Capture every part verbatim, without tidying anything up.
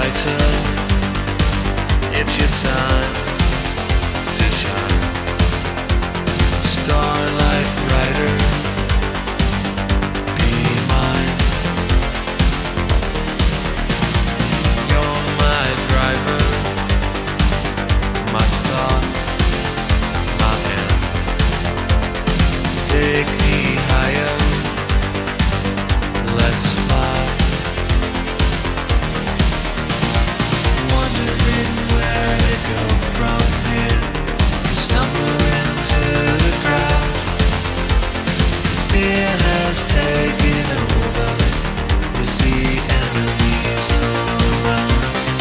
brighter. It's your time to shine. Starlight rider, be mine. You're my driver, my start, my end. Take me higher, let's fly. Wondering where to go from here. Stumble into the crowd. Fear has taken over. We see enemies all around.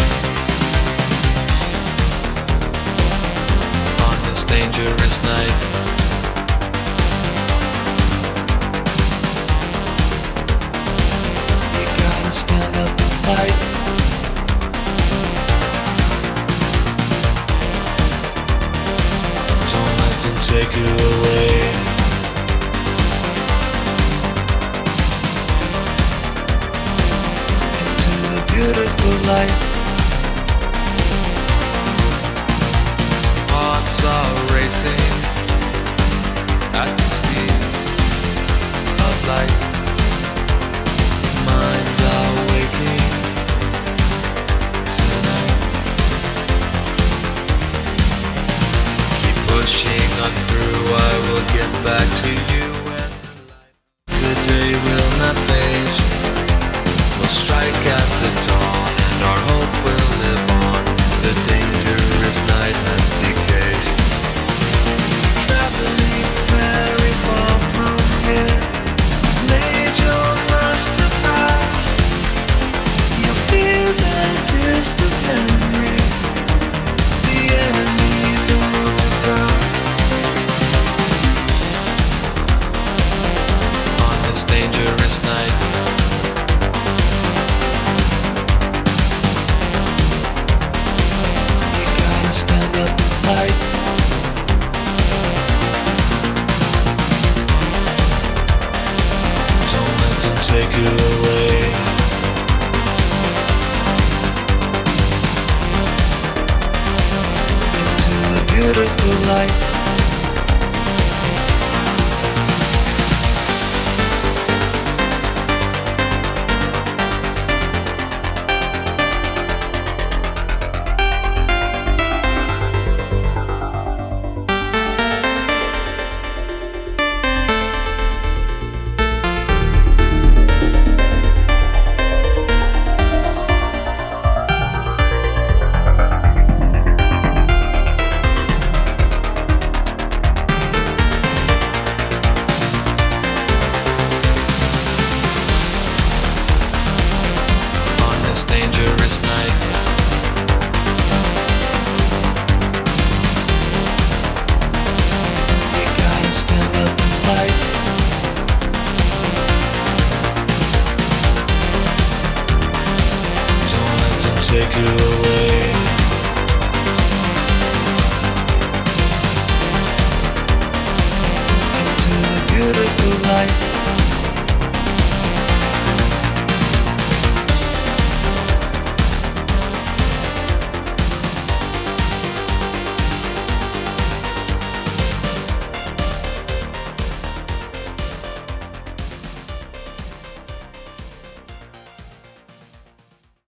On this dangerous night, you gotta stand up and fight. Don't let them take you away. Into the beautiful light. Hearts are racing at the speed of light. Minds are waking tonight. Keep pushing on through, I will get back to you when the day will not fade. We'll strike at the dawn and our hope will live on. The dangerous night has decayed. Traveling very far from here, made your master proud. Your fears a distant memory. The enemies on the ground. On this dangerous night, you gotta stand up and fight. Don't let them take you away. Into the beautiful light. On this dangerous night, you gotta stand up and fight. Don't let them take you away.